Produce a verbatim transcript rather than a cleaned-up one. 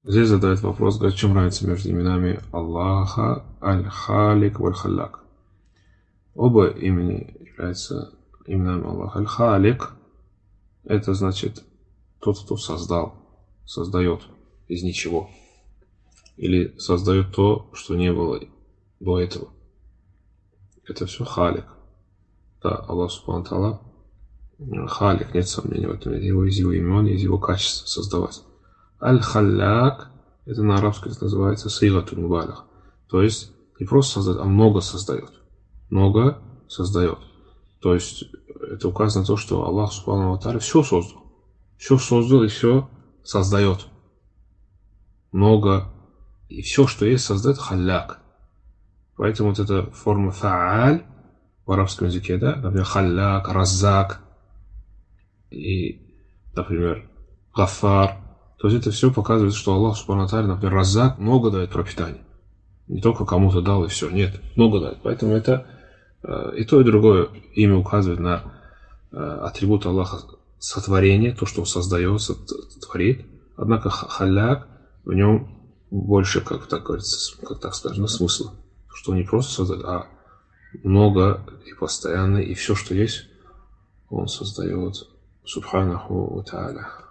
Здесь задает вопрос, говорит, в чем разница между именами Аллаха, Аль-Халик, Валь-Халляк. Оба имени являются именами Аллаха. Аль-Халик — это значит тот, кто создал, создает из ничего. Или создает то, что не было до этого. Это все Халик. Да, Аллах Субхану Тааля Халик, нет сомнений в этом. Его из его имен, из его качества создавать. Аль-Халляк — это на арабском называется сигатуль мубалиг. То есть не просто создает, а много создает. Много создает. То есть это указано на то, что Аллах Субхану Тааля все создал. Все создал и все создает. Много. И все, что есть, создает халляк. Поэтому вот эта форма фа'аль в арабском языке, да, например, халляк, раззак и, например, гафар. То есть это все показывает, что Аллах Субхану Тааля, например, раззак много дает пропитания. Не только кому-то дал и все. Нет, много дает. Поэтому это э, и то, и другое имя указывает на э, атрибут Аллаха сотворения, то, что он создает, творит. Однако халляк, в нем больше, как так говорится, как так сказано, смысла. Что он не просто создает, а много и постоянно, и все, что есть, он создает. Субханаху ва тааля.